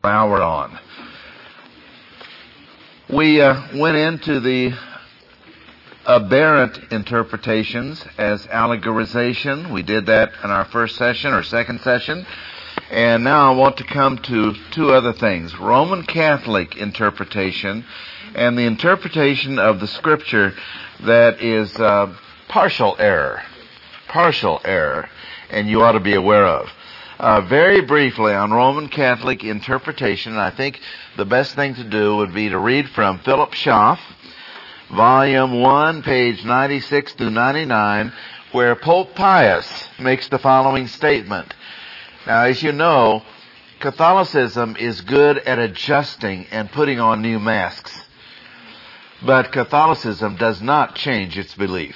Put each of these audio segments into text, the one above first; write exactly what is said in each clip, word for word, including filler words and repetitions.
Now we're on. We uh, went into the aberrant interpretations as allegorization. We did that in our first session or second session. And now I want to come to two other things. Roman Catholic interpretation and the interpretation of the Scripture that is uh, partial error. Partial error, and you ought to be aware of. Uh, very briefly on Roman Catholic interpretation, I think the best thing to do would be to read from Philip Schaff, Volume one, page ninety-six to ninety-nine, where Pope Pius makes the following statement. Now, as you know, Catholicism is good at adjusting and putting on new masks. But Catholicism does not change its belief.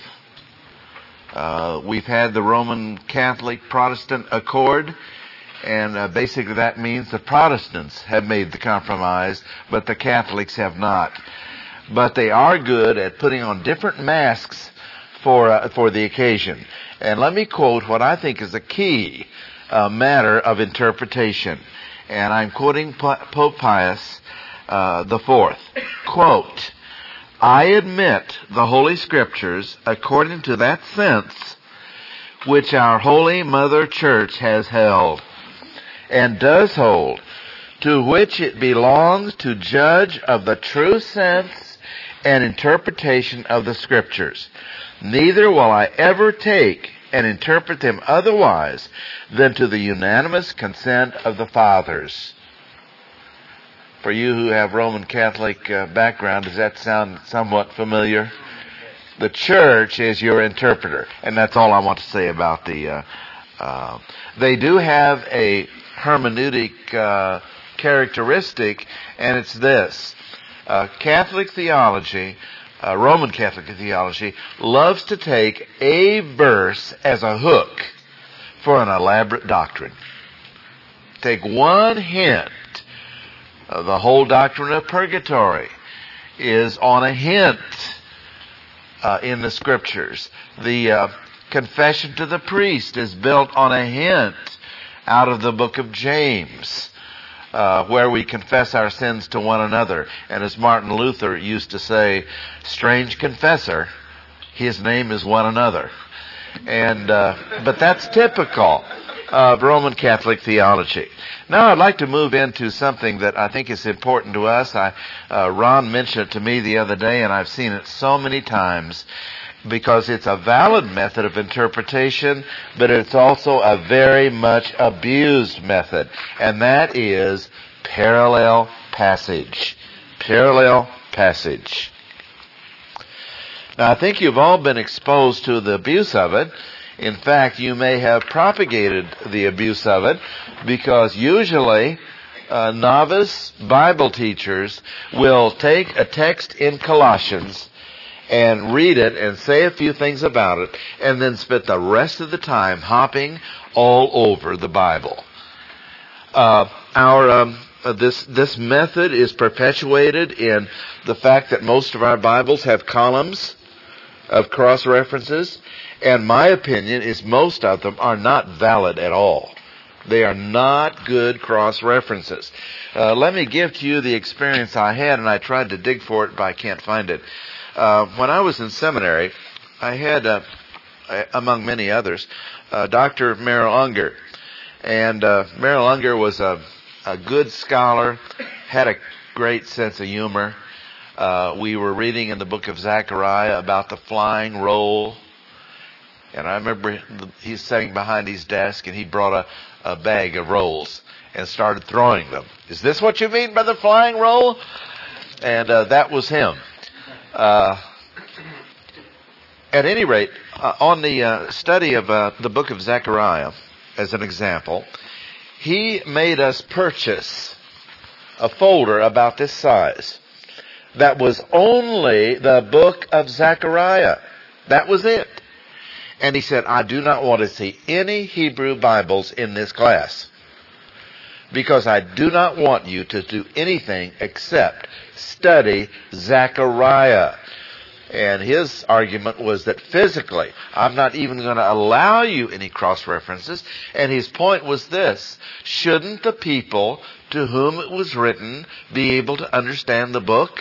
Uh, we've had the Roman Catholic Protestant Accord, and uh, basically that means the Protestants have made the compromise, but the Catholics have not. But they are good at putting on different masks for uh, for the occasion. And let me quote what I think is a key uh, matter of interpretation. And I'm quoting P- Pope Pius uh, the Fourth. Quote, "I admit the Holy Scriptures according to that sense which our Holy Mother Church has held, and does hold, to which it belongs to judge of the true sense and interpretation of the Scriptures. Neither will I ever take and interpret them otherwise than to the unanimous consent of the Fathers." For you who have Roman Catholic uh, background, does that sound somewhat familiar? The Church is your interpreter, and that's all I want to say about the... Uh, uh, they do have a hermeneutic uh, characteristic, and it's this. Uh, Catholic theology, uh, Roman Catholic theology, loves to take a verse as a hook for an elaborate doctrine. Take one hint. Uh, the whole doctrine of purgatory is on a hint uh, in the Scriptures. The uh, confession to the priest is built on a hint out of the book of James, uh, where we confess our sins to one another. And as Martin Luther used to say, strange confessor, his name is one another. And uh, but that's typical of Roman Catholic theology. Now I'd like to move into something that I think is important to us. I, uh, Ron mentioned it to me the other day, and I've seen it so many times because it's a valid method of interpretation, but it's also a very much abused method, and that is parallel passage. Parallel passage. Now I think you've all been exposed to the abuse of it. In fact, you may have propagated the abuse of it because usually uh, novice Bible teachers will take a text in Colossians and read it and say a few things about it and then spend the rest of the time hopping all over the Bible. Uh, our um, uh, this this method is perpetuated in the fact that most of our Bibles have columns of cross-references. And my opinion is most of them are not valid at all. They are not good cross-references. Uh, let me give to you the experience I had, and I tried to dig for it, but I can't find it. Uh, when I was in seminary, I had, uh, among many others, uh, Doctor Merrill Unger. And uh, Merrill Unger was a, a good scholar, had a great sense of humor. Uh, we were reading in the book of Zechariah about the flying roll. And I remember he's sitting behind his desk, and he brought a, a bag of rolls and started throwing them. Is this what you mean by the flying roll? And uh, that was him. Uh, at any rate, uh, on the uh, study of uh, the book of Zechariah, as an example, he made us purchase a folder about this size that was only the book of Zechariah. That was it. And he said, I do not want to see any Hebrew Bibles in this class because I do not want you to do anything except study Zechariah. And his argument was that physically, I'm not even going to allow you any cross-references. And his point was this: shouldn't the people to whom it was written be able to understand the book?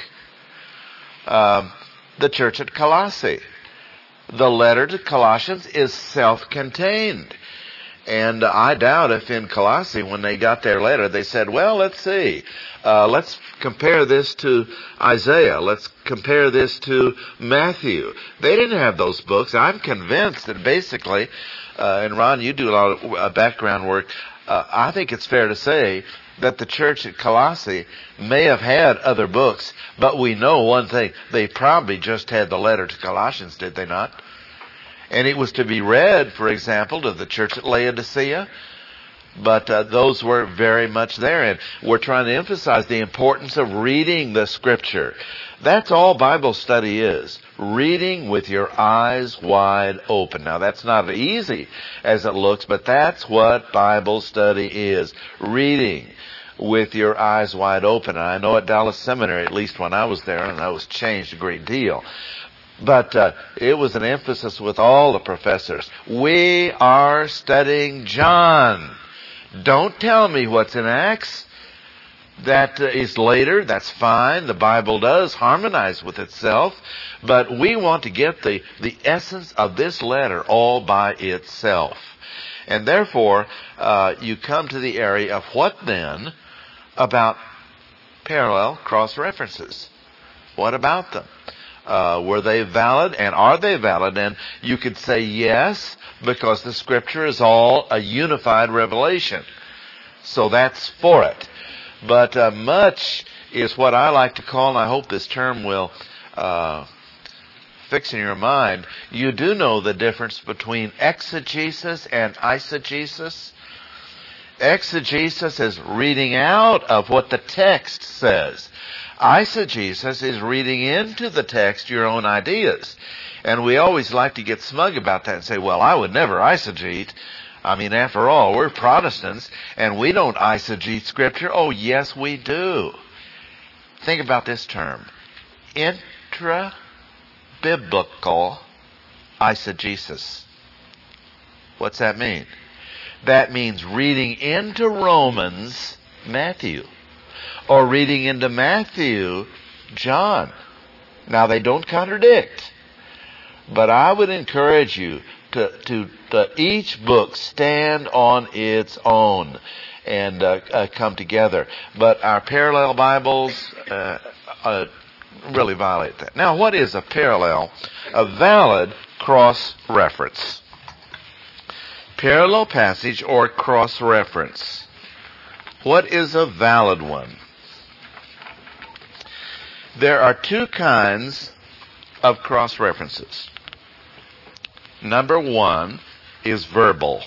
Um, the church at Colossae. The letter to Colossians is self-contained. And uh, I doubt if in Colossae, when they got their letter, they said, well, let's see. Uh, let's compare this to Isaiah. Let's compare this to Matthew. They didn't have those books. I'm convinced that basically, uh, and Ron, you do a lot of uh, background work, uh, I think it's fair to say that the church at Colossae may have had other books, but we know one thing. They probably just had the letter to Colossians, did they not? And it was to be read, for example, to the church at Laodicea. But uh, those were very much there. And we're trying to emphasize the importance of reading the Scripture. That's all Bible study is. Reading with your eyes wide open. Now, that's not as easy as it looks, but that's what Bible study is. Reading with your eyes wide open. And I know at Dallas Seminary, at least when I was there, and that was changed a great deal. But uh, it was an emphasis with all the professors. We are studying John. Don't tell me what's in Acts. That uh, is later. That's fine. The Bible does harmonize with itself. But we want to get the, the essence of this letter all by itself. And therefore, uh, you come to the area of what then about parallel cross-references? What about them? Uh, were they valid, and are they valid? And you could say yes, because the Scripture is all a unified revelation. So that's for it. But uh, much is what I like to call, and I hope this term will uh, fix in your mind, you do know the difference between exegesis and eisegesis. Exegesis is reading out of what the text says. Eisegesis is reading into the text your own ideas. And we always like to get smug about that and say, well, I would never eisegete. I mean, after all, we're Protestants, and we don't eisegete Scripture. Oh, yes, we do. Think about this term. Intra-biblical eisegesis. What's that mean? That means reading into Romans, Matthew. Or reading into Matthew, John. Now, they don't contradict. But I would encourage you to, to, to each book stand on its own and uh, uh, come together. But our parallel Bibles uh, uh, really violate that. Now, what is a parallel? A valid cross-reference. Parallel passage or cross-reference. What is a valid one? There are two kinds of cross-references. Number one is verbal.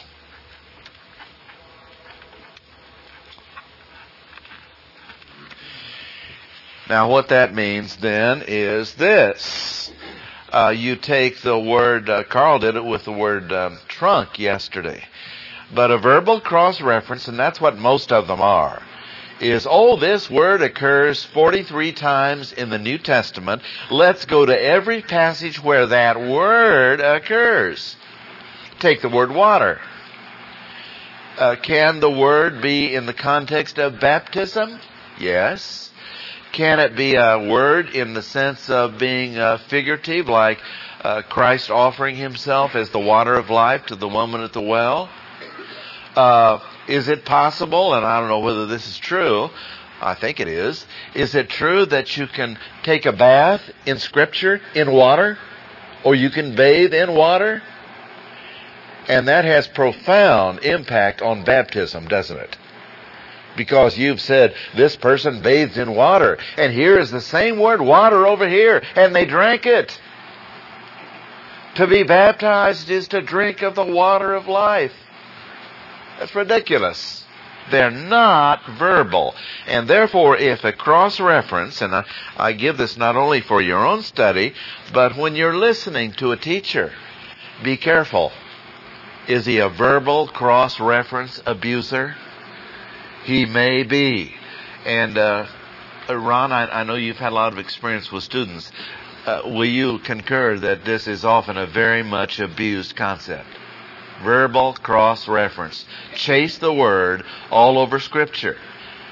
Now, what that means then is this. Uh, you take the word, uh, Carl did it with the word um, trunk yesterday. But a verbal cross-reference, and that's what most of them are, is, oh, this word occurs forty-three times in the New Testament. Let's go to every passage where that word occurs. Take the word water. Uh, can the word be in the context of baptism? Yes. Can it be a word in the sense of being uh, figurative, like uh, Christ offering himself as the water of life to the woman at the well? Uh, is it possible, and I don't know whether this is true, I think it is, is it true that you can take a bath in Scripture in water, or you can bathe in water? And that has profound impact on baptism, doesn't it? Because you've said, this person bathes in water, and here is the same word, water, over here, and they drank it. To be baptized is to drink of the water of life. That's ridiculous. They're not verbal. And therefore, if a cross-reference, and I, I give this not only for your own study, but when you're listening to a teacher, be careful. Is he a verbal cross-reference abuser? He may be. And uh, Ron, I, I know you've had a lot of experience with students. Uh, will you concur that this is often a very much abused concept? Verbal cross-reference. Chase the word all over Scripture.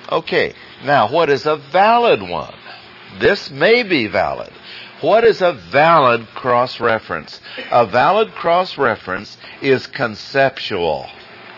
Okay, now what is a valid one? This may be valid. What is a valid cross-reference? A valid cross-reference is conceptual,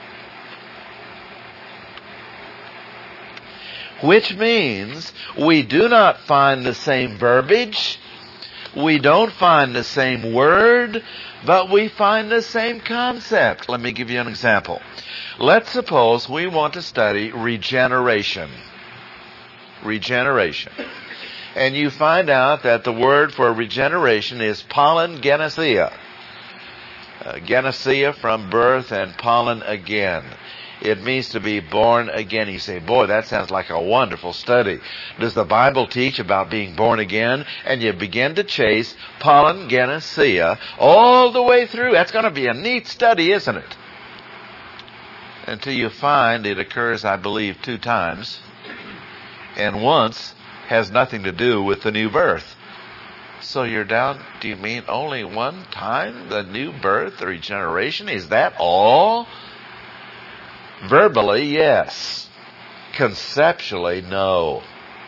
which means we do not find the same verbiage, we don't find the same word, but we find the same concept. Let me give you an example. Let's suppose we want to study regeneration. Regeneration. And you find out that the word for regeneration is palingenesia. Uh, genesia from birth and pollen again. It means to be born again. You say, boy, that sounds like a wonderful study. Does the Bible teach about being born again? And you begin to chase palingenesia all the way through. That's going to be a neat study, isn't it? Until you find it occurs, I believe, two times. And once has nothing to do with the new birth. So you're down, do you mean only one time, the new birth, the regeneration? Is that all? Verbally, yes. Conceptually, no.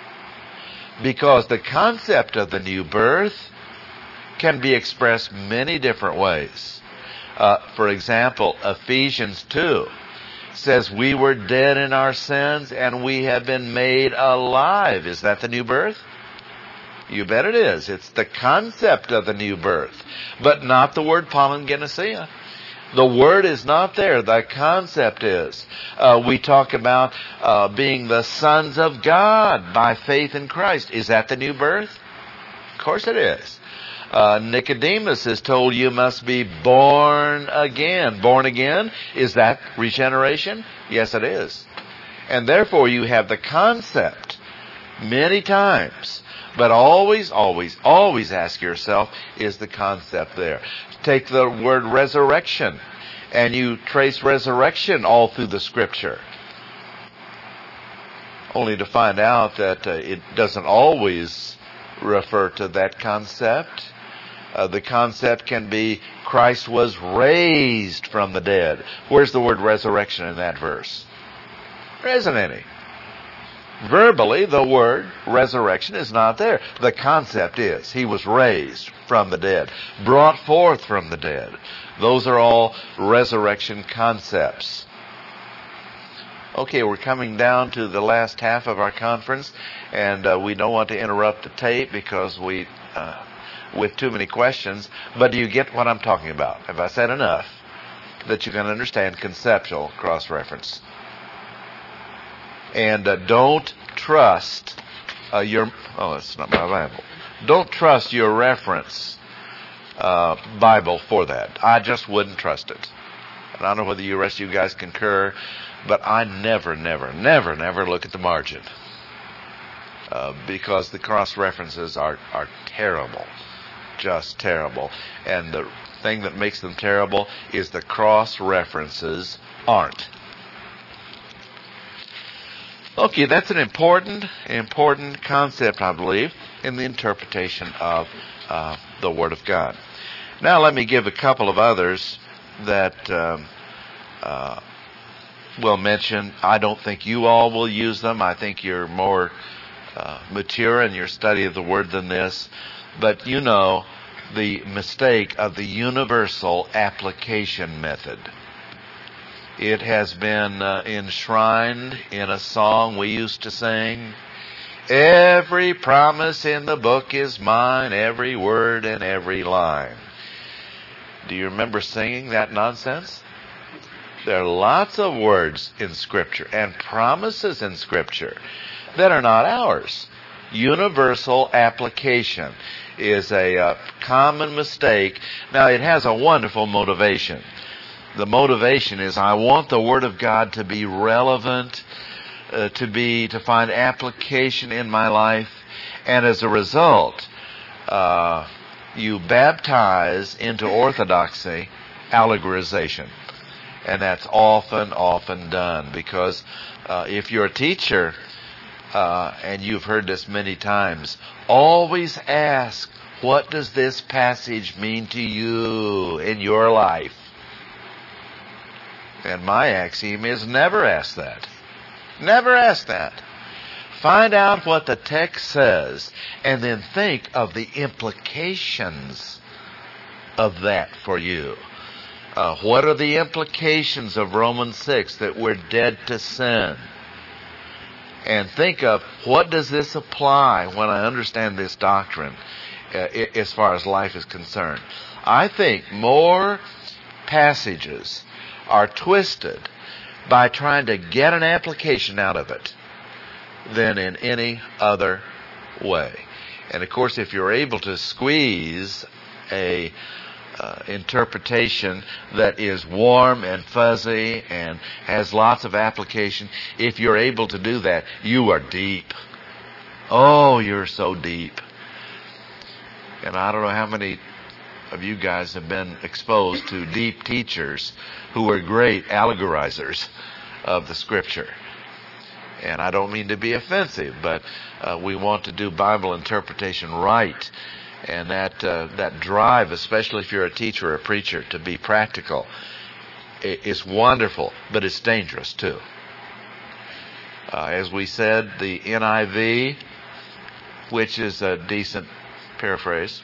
Because the concept of the new birth can be expressed many different ways. Uh, for example, Ephesians two says we were dead in our sins and we have been made alive. Is that the new birth? You bet it is. It's the concept of the new birth, but not the word palingenesia. The word is not there. The concept is. Uh, we talk about uh, being the sons of God by faith in Christ. Is that the new birth? Of course it is. Uh, Nicodemus is told you must be born again. Born again, is that regeneration? Yes, it is. And therefore you have the concept many times. But always, always, always ask yourself, is the concept there? Take the word resurrection, and you trace resurrection all through the Scripture. Only to find out that uh, it doesn't always refer to that concept. Uh, the concept can be Christ was raised from the dead. Where's the word resurrection in that verse? There isn't any. Verbally, the word resurrection is not there. The concept is he was raised from the dead, brought forth from the dead. Those are all resurrection concepts. Okay, we're coming down to the last half of our conference, and uh, we don't want to interrupt the tape because we, uh, with too many questions. But do you get what I'm talking about? Have I said enough that you can understand conceptual cross-reference? And uh, don't trust uh, your, oh, that's not my Bible. Don't trust your reference uh, Bible for that. I just wouldn't trust it. And I don't know whether the rest of you guys concur, but I never, never, never, never look at the margin. Uh, because the cross-references are, are terrible. Just terrible. And the thing that makes them terrible is the cross-references aren't. Okay, that's an important, important concept, I believe, in the interpretation of uh, the Word of God. Now let me give a couple of others that um, uh, will mention. I don't think you all will use them. I think you're more uh, mature in your study of the Word than this. But you know the mistake of the universal application method. It has been uh, enshrined in a song we used to sing. Every promise in the book is mine, every word and every line. Do you remember singing that nonsense? There are lots of words in Scripture and promises in Scripture that are not ours. Universal application is a uh, common mistake. Now, it has a wonderful motivation. The motivation is I want the Word of God to be relevant, uh, to be to find application in my life, and as a result, uh, you baptize into orthodoxy allegorization, and that's often, often done because uh, if you're a teacher, uh, and you've heard this many times, always ask, what does this passage mean to you in your life? And my axiom is never ask that. Never ask that. Find out what the text says, and then think of the implications of that for you. Uh, what are the implications of Romans six, that we're dead to sin? And think of, what does this apply when I understand this doctrine uh, as far as life is concerned? I think more passages are twisted by trying to get an application out of it than in any other way. And of course, if you're able to squeeze a uh, interpretation that is warm and fuzzy and has lots of application, if you're able to do that, you are deep. Oh, you're so deep. And I don't know how many of you guys have been exposed to deep teachers who are great allegorizers of the Scripture. And I don't mean to be offensive, but uh, we want to do Bible interpretation right. And that uh, that drive, especially if you're a teacher or a preacher, to be practical, is wonderful, but it's dangerous too. Uh, as we said, the N I V, which is a decent paraphrase,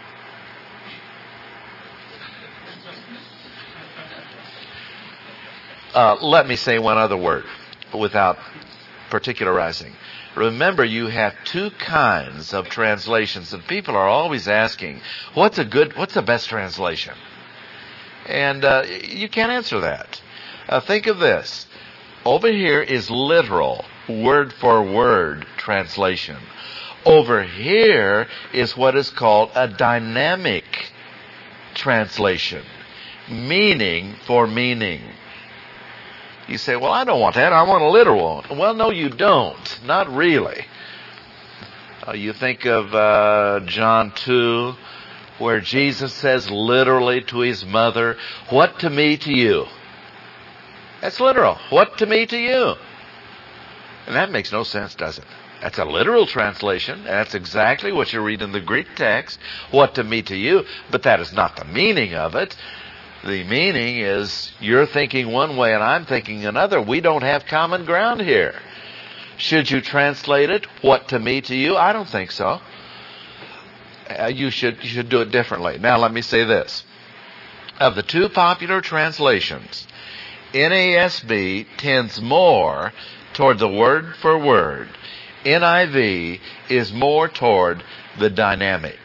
uh, let me say one other word without particularizing. Remember, you have two kinds of translations, and people are always asking, what's a good, what's the best translation? And uh, you can't answer that. Uh, think of this. Over here is literal, word for word translation. Over here is what is called a dynamic translation, meaning for meaning. You say, well, I don't want that. I want a literal one. Well, no, you don't. Not really. Uh, you think of uh, John two, where Jesus says literally to his mother, what to me to you? That's literal. What to me to you? And that makes no sense, does it? That's a literal translation, and that's exactly what you read in the Greek text, what to me to you, but that is not the meaning of it. The meaning is you're thinking one way and I'm thinking another. We don't have common ground here. Should you translate it, what to me to you? I don't think so. Uh, you should you should do it differently. Now let me say this. Of the two popular translations, N A S B tends more toward the word for word. N I V is more toward the dynamic.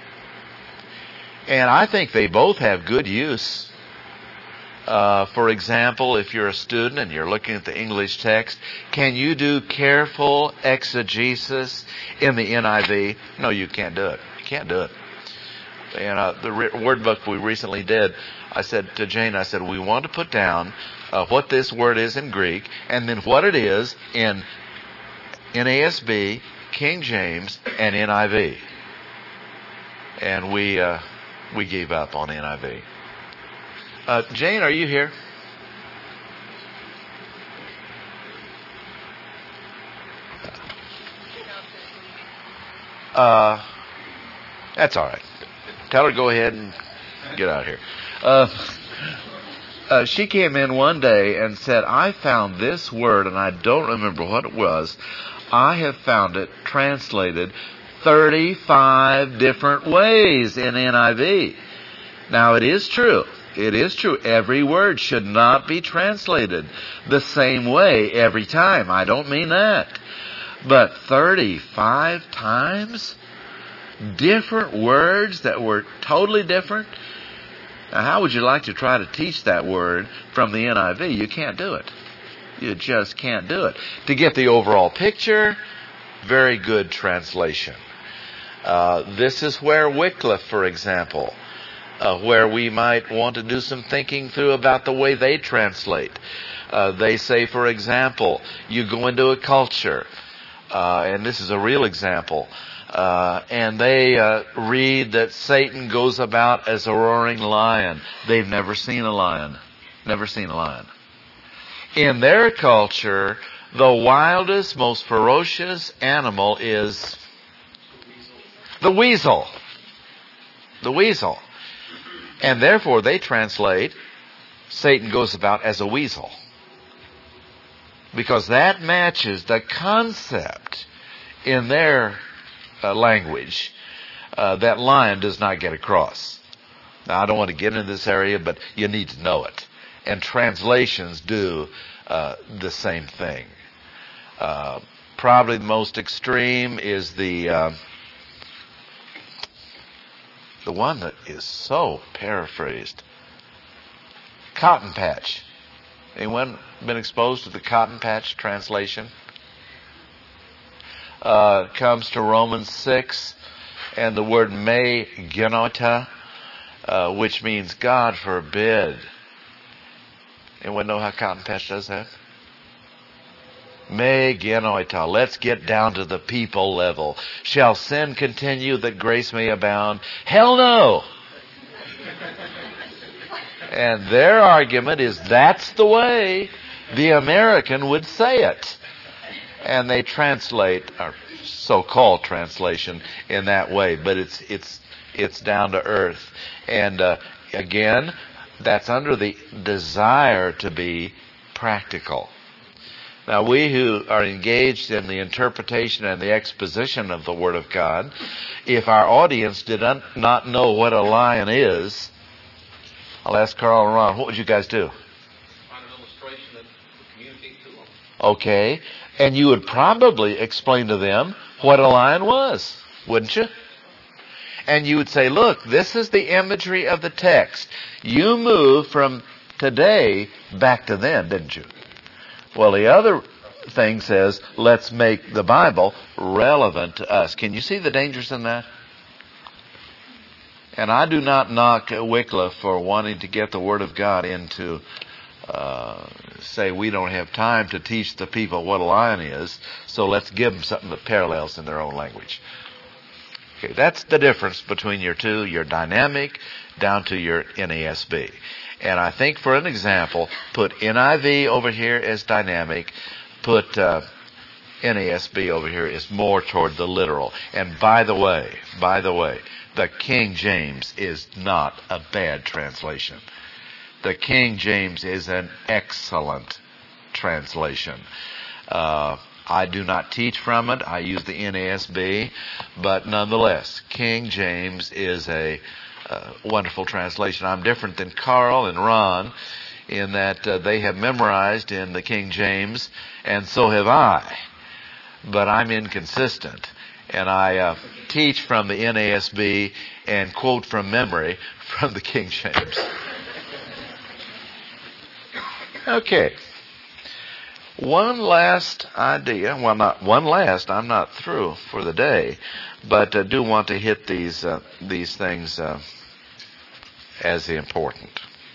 And I think they both have good use. Uh, for example, if you're a student and you're looking at the English text, can you do careful exegesis in the N I V? No, you can't do it. You can't do it. And uh, the re- word book we recently did, I said to Jane, I said, we want to put down uh, what this word is in Greek and then what it is in N A S B, King James, and N I V. And we... Uh, We gave up on N I V. Uh, Jane, are you here? Uh, that's all right. Tell her to go ahead and get out of here. Uh, uh, she came in one day and said, I found this word, and I don't remember what it was. I have found it translated thirty-five different ways in N I V. Now, it is true. It is true. Every word should not be translated the same way every time. I don't mean that. But thirty-five times? Different words that were totally different? Now, how would you like to try to teach that word from the N I V? You can't do it. You just can't do it. To get the overall picture, very good translation. Uh, this is where Wycliffe, for example, uh, where we might want to do some thinking through about the way they translate. Uh, they say, for example, you go into a culture, uh, and this is a real example, uh, and they uh, read that Satan goes about as a roaring lion. They've never seen a lion. Never seen a lion. In their culture, the wildest, most ferocious animal is the weasel. The weasel. And therefore they translate, Satan goes about as a weasel. because that matches the concept in their uh, language uh, that lion does not get across. Now, I don't want to get into this area, but you need to know it. And translations do uh, the same thing. Uh, probably the most extreme is the uh, the one that is so paraphrased. Cotton patch. Anyone been exposed to the cotton patch translation? Uh, comes to Romans six, and the word me genoita, uh, which means God forbid. Anyone know how cotton patch does that? Me genoita. Let's get down to the people level. Shall sin continue that grace may abound? Hell no! And their argument is that's the way the American would say it. And they translate, or so-called translation, in that way. But it's it's it's down to earth. And uh, again, that's under the desire to be practical. Now, we who are engaged in the interpretation and the exposition of the Word of God, if our audience did not know what a lion is, I'll ask Carl and Ron, what would you guys do? Find an illustration that would communicate to them. Okay. And you would probably explain to them what a lion was, wouldn't you? And you would say, look, this is the imagery of the text. You moved from today back to then, didn't you? Well, the other thing says, let's make the Bible relevant to us. Can you see the dangers in that? And I do not knock Wycliffe for wanting to get the Word of God into, uh, say, we don't have time to teach the people what a lion is, so let's give them something that parallels in their own language. Okay, that's the difference between your two, your dynamic down to your N A S B. And I think, for an example, put N I V over here as dynamic, put uh, N A S B over here is more toward the literal. And by the way, by the way, the King James is not a bad translation. The King James is an excellent translation. Uh, I do not teach from it. I use the N A S B. But nonetheless, King James is a uh, wonderful translation. I'm different than Carl and Ron in that uh, they have memorized in the King James, and so have I. But I'm inconsistent. And I uh, teach from the N A S B and quote from memory from the King James. Okay. One last idea. Well, not one last. I'm not through for the day. But I do want to hit these, uh, these things uh, as important.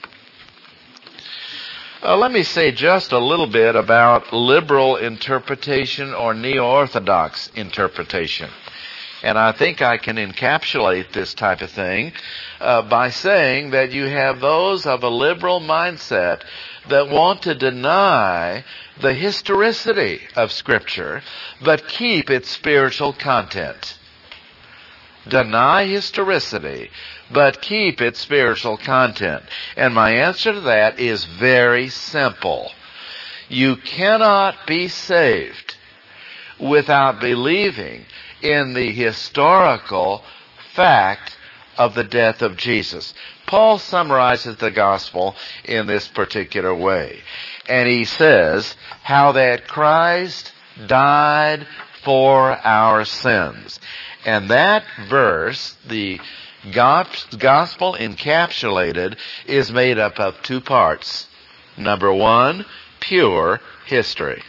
Uh, let me say just a little bit about liberal interpretation or neo-orthodox interpretation. And I think I can encapsulate this type of thing uh, by saying that you have those of a liberal mindset that want to deny the historicity of Scripture, but keep its spiritual content. Deny historicity, but keep its spiritual content. And my answer to that is very simple. You cannot be saved without believing in the historical fact of the death of Jesus. Paul summarizes the gospel in this particular way. And he says how that Christ died for our sins. And that verse, the gospel encapsulated, is made up of two parts. Number one, pure history.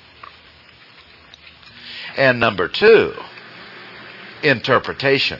And number two, interpretation.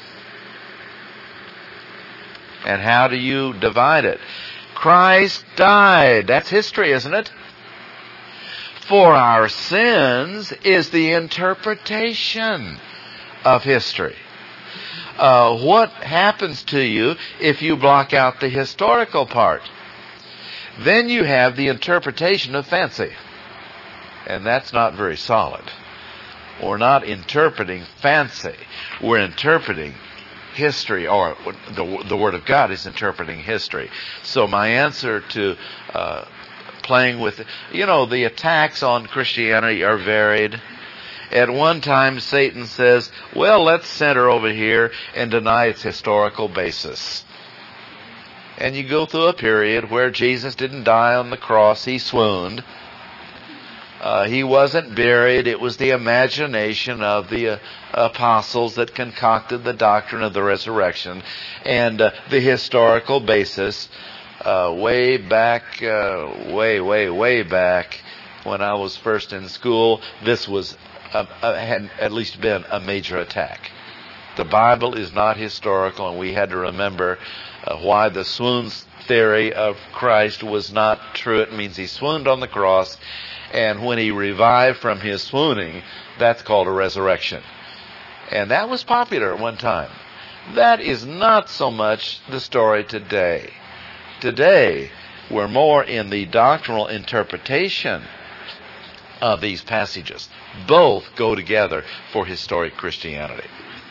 And how do you divide it? Christ died. That's history, isn't it? For our sins is the interpretation of history. Uh, what happens to you if you block out the historical part? Then you have the interpretation of fancy. And that's not very solid. We're not interpreting fancy. We're interpreting history, or the, the Word of God is interpreting history. So my answer to uh, playing with it. You know, the attacks on Christianity are varied. At one time, Satan says, well, let's center over here and deny its historical basis. And you go through a period where Jesus didn't die on the cross, he swooned. Uh, he wasn't buried. It was the imagination of the uh, apostles that concocted the doctrine of the resurrection. And uh, the historical basis, uh, way back, uh, way, way, way back, when I was first in school, this was uh, uh, had at least been a major attack. The Bible is not historical, and we had to remember uh, why the swoon theory of Christ was not true. It means he swooned on the cross, and when he revived from his swooning, that's called a resurrection. And that was popular at one time. That is not so much the story today. Today, we're more in the doctrinal interpretation of these passages. Both go together for historic Christianity.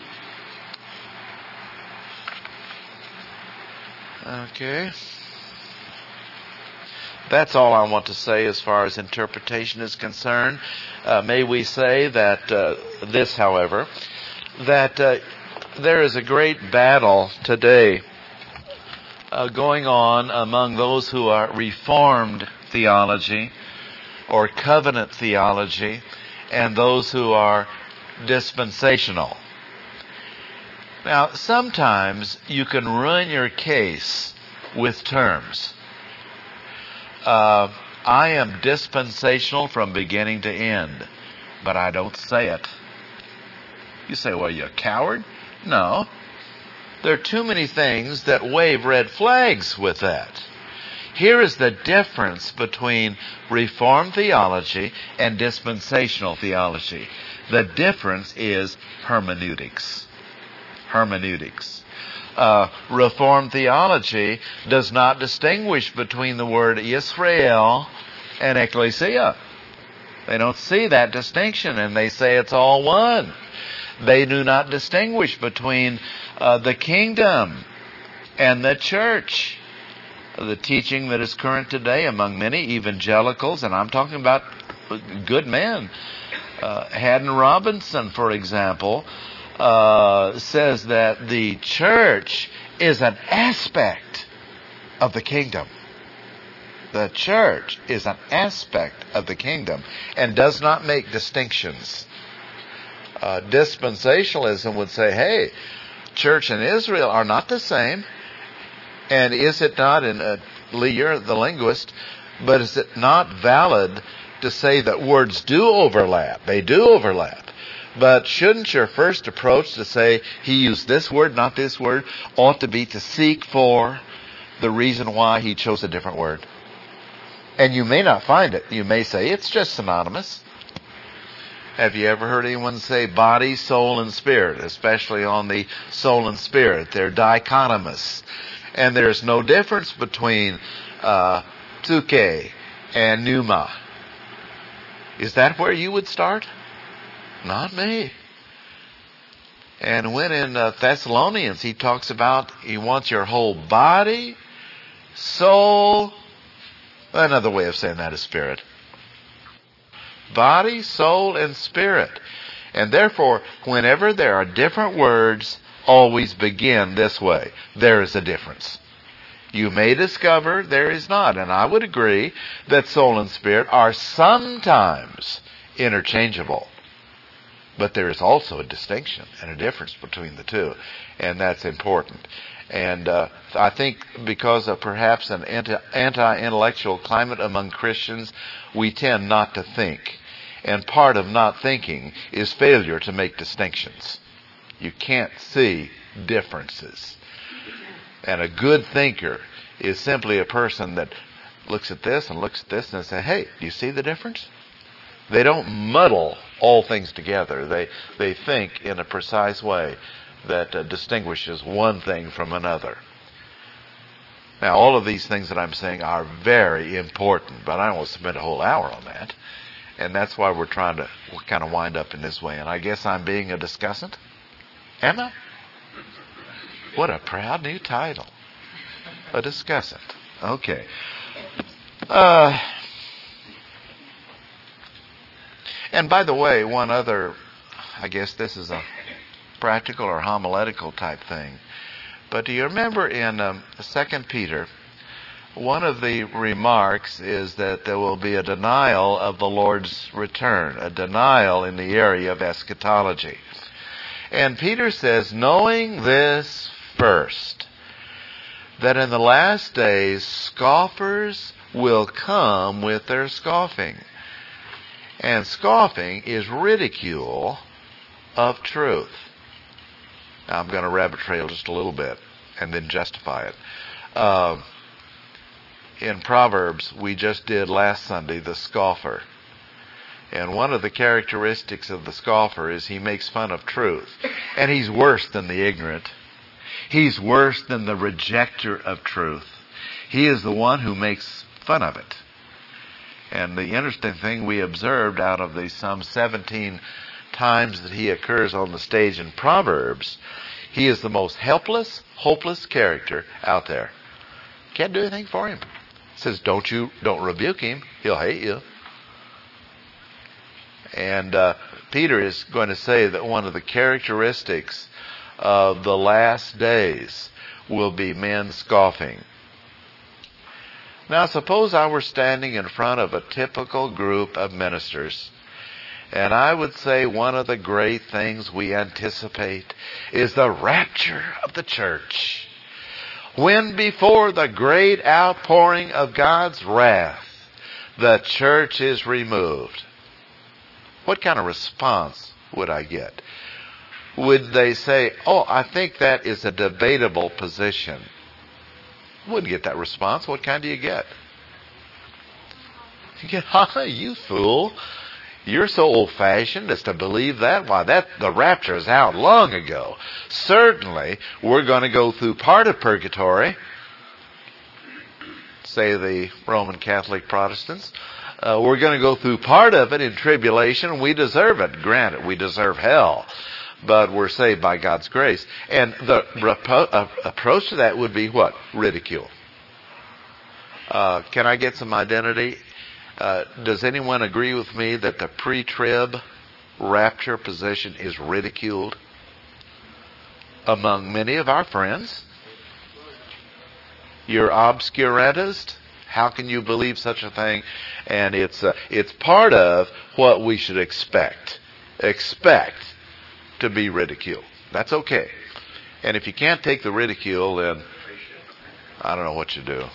Okay. That's all I want to say as far as interpretation is concerned. Uh, may we say that uh, this, however, that uh, there is a great battle today uh, going on among those who are Reformed theology or covenant theology and those who are dispensational. Now, sometimes you can ruin your case with terms. Uh, I am dispensational from beginning to end, but I don't say it. You say, well, you're a coward? No. There are too many things that wave red flags with that. Here is the difference between Reformed theology and dispensational theology. The difference is hermeneutics. Hermeneutics. Uh, Reformed theology does not distinguish between the word Israel and ecclesia. They don't see that distinction, and they say it's all one. They do not distinguish between uh, the kingdom and the church. The teaching that is current today among many evangelicals, and I'm talking about good men, uh, Haddon Robinson, for example, Uh, says that the church is an aspect of the kingdom. The church is an aspect of the kingdom and does not make distinctions. Uh, dispensationalism would say, hey, church and Israel are not the same. And is it not, in uh, Lee, you're the linguist, but is it not valid to say that words do overlap? They do overlap. But shouldn't your first approach to say he used this word, not this word, ought to be to seek for the reason why he chose a different word? And you may not find it. You may say it's just synonymous. Have you ever heard anyone say body, soul, and spirit, especially on the soul and spirit? They're dichotomous. And there's no difference between uh, psuche and pneuma. Is that where you would start? Not me. And when in uh, Thessalonians he talks about he wants your whole body, soul, another way of saying that is spirit. Body, soul, and spirit. And therefore, whenever there are different words, always begin this way. There is a difference. You may discover there is not. And I would agree that soul and spirit are sometimes interchangeable. But there is also a distinction and a difference between the two, and that's important. And uh, I think because of perhaps an anti- anti-intellectual climate among Christians, we tend not to think. And part of not thinking is failure to make distinctions. You can't see differences. And a good thinker is simply a person that looks at this and looks at this and says, hey, do you see the difference? They don't muddle all things together. They they think in a precise way that uh, distinguishes one thing from another. Now, all of these things that I'm saying are very important, but I don't want to spend a whole hour on that. And that's why we're trying to kind of wind up in this way. And I guess I'm being a discussant. Am I? What a proud new title. A discussant. Okay. Uh... And by the way, one other, I guess this is a practical or homiletical type thing. But do you remember in um, Second Peter, one of the remarks is that there will be a denial of the Lord's return, a denial in the area of eschatology. And Peter says, knowing this first, that in the last days scoffers will come with their scoffing. And scoffing is ridicule of truth. Now I'm going to rabbit trail just a little bit and then justify it. Uh, in Proverbs, we just did last Sunday the scoffer. And one of the characteristics of the scoffer is he makes fun of truth. And he's worse than the ignorant. He's worse than the rejecter of truth. He is the one who makes fun of it. And the interesting thing we observed out of the some seventeen times that he occurs on the stage in Proverbs, he is the most helpless, hopeless character out there. Can't do anything for him. Says, don't you, don't rebuke him. He'll hate you. And uh, Peter is going to say that one of the characteristics of the last days will be men scoffing. Now, suppose I were standing in front of a typical group of ministers, and I would say one of the great things we anticipate is the rapture of the church. When before the great outpouring of God's wrath, the church is removed. What kind of response would I get? Would they say, oh, I think that is a debatable position? Wouldn't get that response. What kind do you get? You get, ha, you fool. You're so old-fashioned as to believe that? Why, that the rapture is out long ago. Certainly, we're going to go through part of purgatory, say the Roman Catholic Protestants. Uh, we're going to go through part of it in tribulation. We deserve it. Granted, we deserve hell. But we're saved by God's grace. And the repo- uh, approach to that would be what? Ridicule. Uh, can I get some identity? Uh, does anyone agree with me that the pre-trib rapture position is ridiculed among many of our friends? You're obscurantist? How can you believe such a thing? And it's uh, it's part of what we should expect. Expect to be ridiculed. That's okay. And if you can't take the ridicule, then I don't know what you do.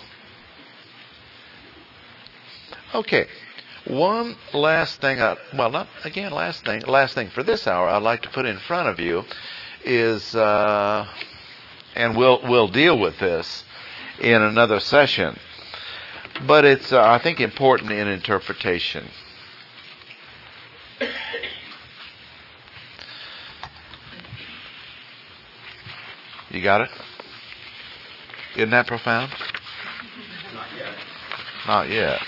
Okay. One last thing, I, well, not again, last thing, last thing for this hour I'd like to put in front of you is, uh, and we'll we'll deal with this in another session, but it's uh, I think important in interpretation. You got it? Isn't that profound? Not yet. Not yet.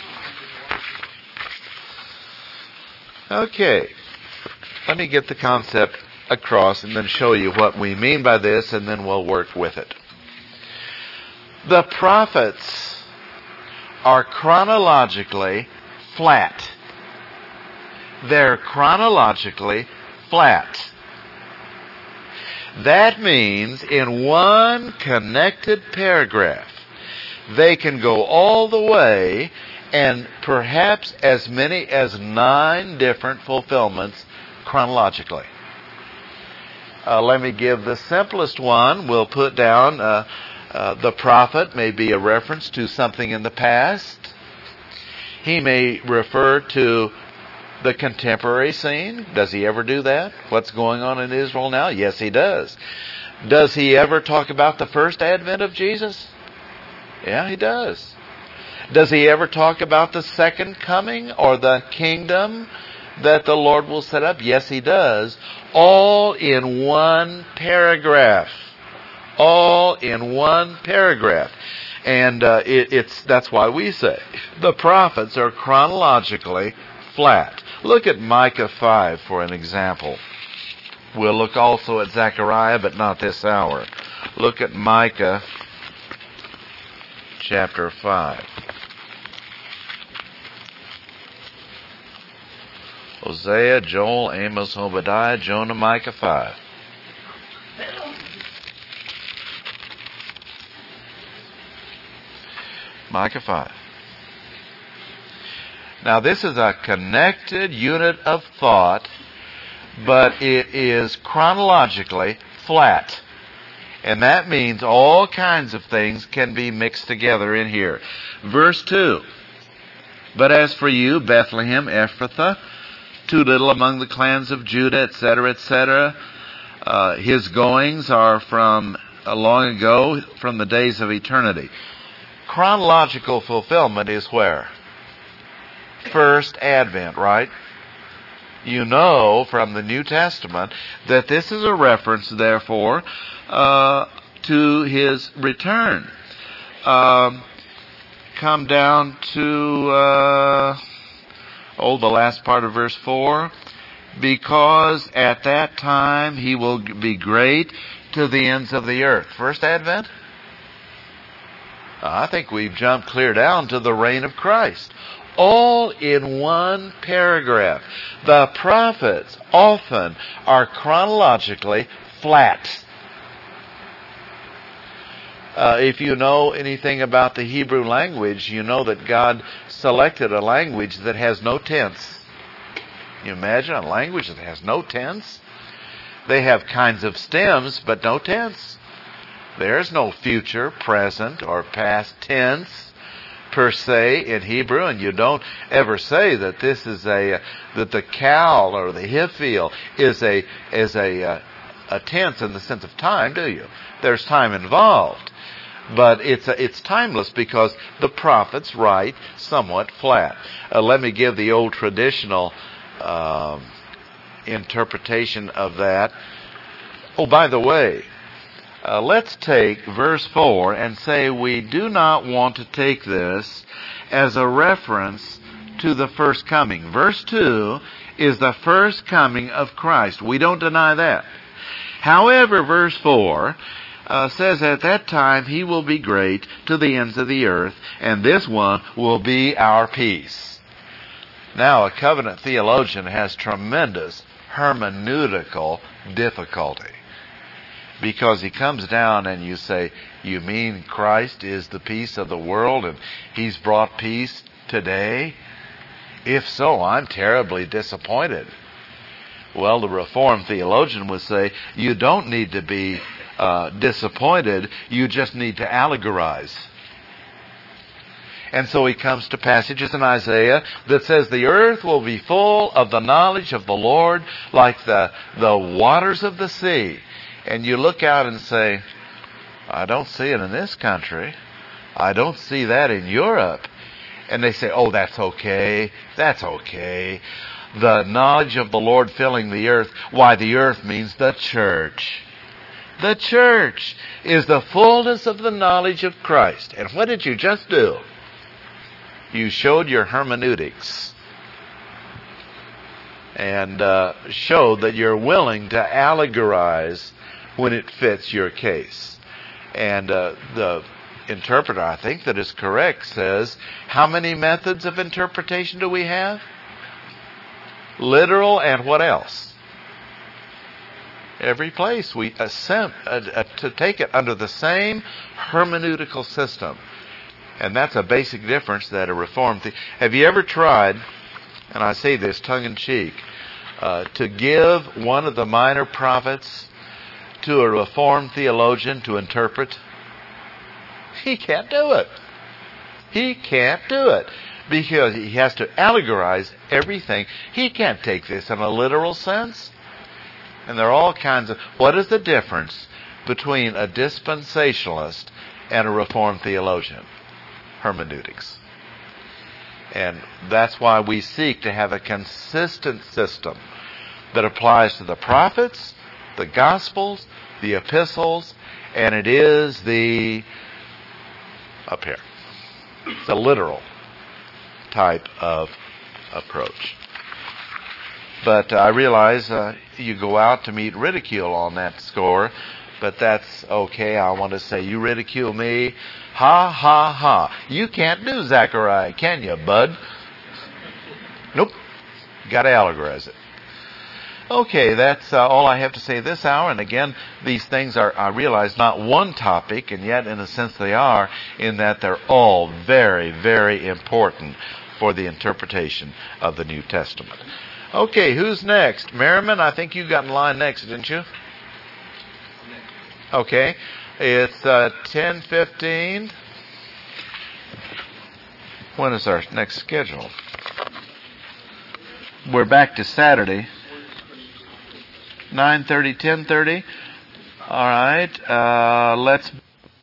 Okay. Let me get the concept across and then show you what we mean by this, and then we'll work with it. The prophets are chronologically flat. They're chronologically flat. That means in one connected paragraph, they can go all the way and perhaps as many as nine different fulfillments chronologically. Uh, let me give the simplest one. We'll put down uh, uh, the prophet may be a reference to something in the past. He may refer to the contemporary scene. Does he ever do that? What's going on in Israel now? Yes, he does. Does he ever talk about the first advent of Jesus? Yeah, he does. Does he ever talk about the second coming or the kingdom that the Lord will set up? Yes, he does. All in one paragraph. All in one paragraph. And uh, it, it's that's why we say the prophets are chronologically flat. Look at Micah five for an example. We'll look also at Zechariah, but not this hour. Look at Micah chapter five. Hosea, Joel, Amos, Obadiah, Jonah, Micah five. Micah five. Now this is a connected unit of thought, but it is chronologically flat. And that means all kinds of things can be mixed together in here. Verse two. But as for you, Bethlehem, Ephrathah, too little among the clans of Judah, et cetera, et cetera. Uh, his goings are from uh, long ago, from the days of eternity. Chronological fulfillment is where? First Advent, right? You know from the New Testament that this is a reference, therefore, uh, to his return. Um, come down to, uh, oh, the last part of verse four. Because at that time he will be great to the ends of the earth. First Advent? I think we've jumped clear down to the reign of Christ. All in one paragraph. The prophets often are chronologically flat. Uh, if you know anything about the Hebrew language, you know that God selected a language that has no tense. You imagine a language that has no tense? They have kinds of stems, but no tense. There's no future, present, or past tense per se in Hebrew, and you don't ever say that this is a that the kal or the hifil is a is a uh, a tense in the sense of time, do you? There's time involved, but it's a, it's timeless because the prophets write somewhat flat. Uh, let me give the old traditional um, interpretation of that. Oh, by the way. Uh, let's take verse four and say we do not want to take this as a reference to the first coming. Verse two is the first coming of Christ. We don't deny that. However, verse four uh, says at that time he will be great to the ends of the earth, and this one will be our peace. Now, a covenant theologian has tremendous hermeneutical difficulty. Because he comes down and you say, you mean Christ is the peace of the world and he's brought peace today? If so, I'm terribly disappointed. Well, the Reformed theologian would say, you don't need to be uh, disappointed, you just need to allegorize. And so he comes to passages in Isaiah that says the earth will be full of the knowledge of the Lord like the, the waters of the sea. And you look out and say, I don't see it in this country. I don't see that in Europe. And they say, oh, that's okay. That's okay. The knowledge of the Lord filling the earth. Why, the earth means the church. The church is the fullness of the knowledge of Christ. And what did you just do? You showed your hermeneutics. And uh, showed that you're willing to allegorize when it fits your case. And uh, the interpreter, I think that is correct, says, how many methods of interpretation do we have? Literal and what else? Every place we attempt uh, uh, to take it under the same hermeneutical system. And that's a basic difference that a Reformed... The- have you ever tried, and I say this tongue-in-cheek, uh, to give one of the minor prophets to a Reformed theologian to interpret? He can't do it. He can't do it because he has to allegorize everything. He can't take this in a literal sense. And there are all kinds of... What is the difference between a dispensationalist and a Reformed theologian? Hermeneutics. And that's why we seek to have a consistent system that applies to the prophets, the Gospels, the epistles, and it is the, up here, the literal type of approach. But I realize uh, you go out to meet ridicule on that score, but that's okay. I want to say, you ridicule me, ha, ha, ha. You can't do Zechariah, can you, bud? Nope. Got to allegorize it. Okay, that's uh, all I have to say this hour. And again, these things are, I realize, not one topic, and yet in a sense they are, in that they're all very, very important for the interpretation of the New Testament. Okay, who's next? Merriman, I think you got in line next, didn't you? Okay, it's uh, ten fifteen. When is our next schedule? We're back to Saturday. nine thirty, ten thirty. All right, uh, let's